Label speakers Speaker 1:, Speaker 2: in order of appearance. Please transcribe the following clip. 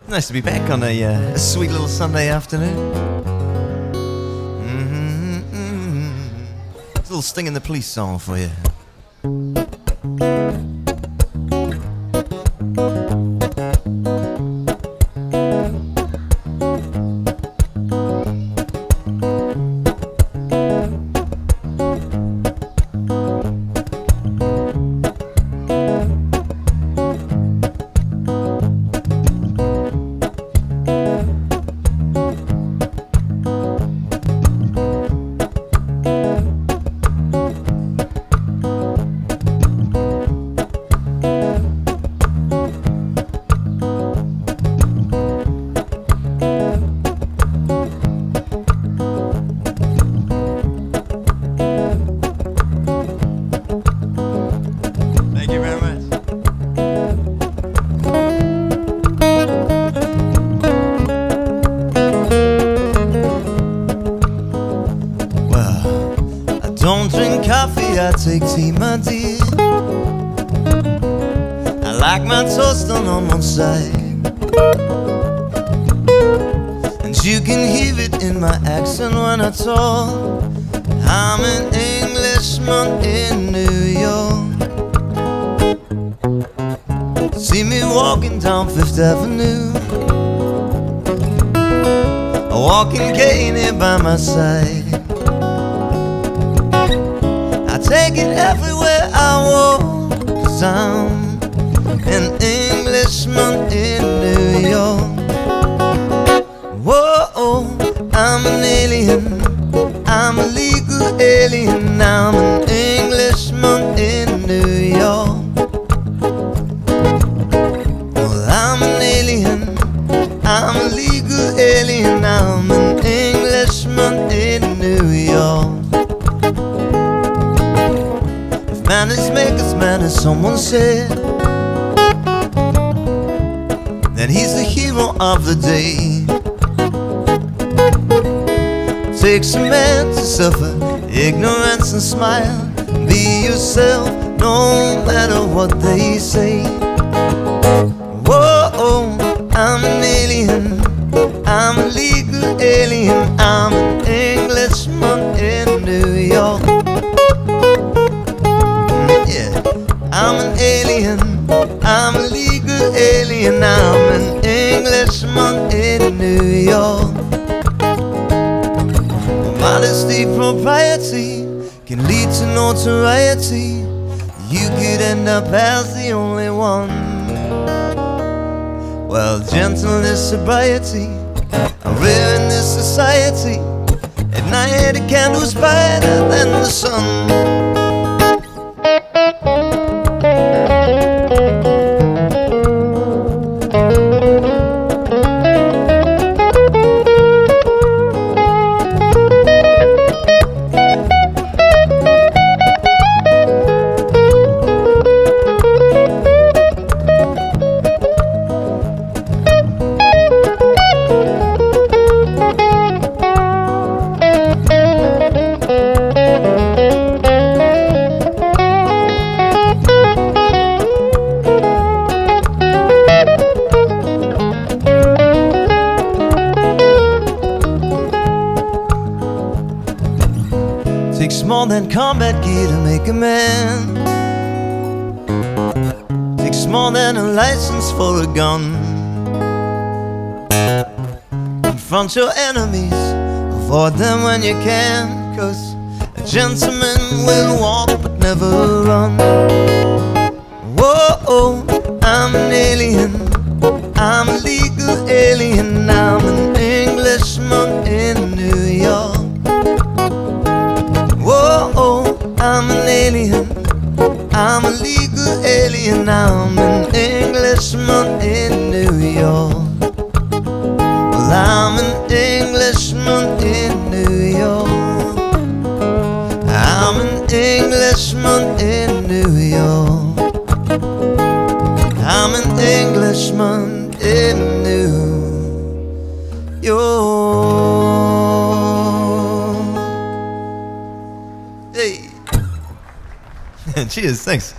Speaker 1: Nice to be back on a sweet little Sunday afternoon. It's a little Sting and the Police song for you. Don't drink coffee, I take tea, my dear. I like my toast done on one side, and you can hear it in my accent when I talk. I'm an Englishman in New York. See me walking down Fifth Avenue, a walking cane here by my side. Take it everywhere I walk, 'cause I'm an Englishman in New York. Whoa, I'm an alien, I'm a legal alien. I'm an Englishman in New York. Well, I'm an alien, I'm a legal alien. I'm an Englishman in New York. Manners make us manners, someone said. Then he's the hero of the day. Takes a man to suffer ignorance and smile. Be yourself, no matter what they say. Whoa, I'm an alien, I'm a legal alien. I'm an Englishman in New York. I'm an alien, I'm a legal alien. I'm an Englishman in New York. Modesty, propriety can lead to notoriety. You could end up as the only one. Well, gentleness, sobriety are rare in this society. At night a candle's brighter than the sun. Takes more than combat gear to make a man. Takes more than a license for a gun. Confront your enemies, avoid them when you can, 'cause a gentleman will walk but never run. Whoa, I'm an alien, I'm a legal alien. I'm an Englishman in New York. Whoa, I'm an alien, I'm a legal alien. I'm an Englishman in New York. Well, I'm an Englishman in New York. I'm an Englishman in New York. I'm an Englishman in New York. Hey. Cheers, thanks.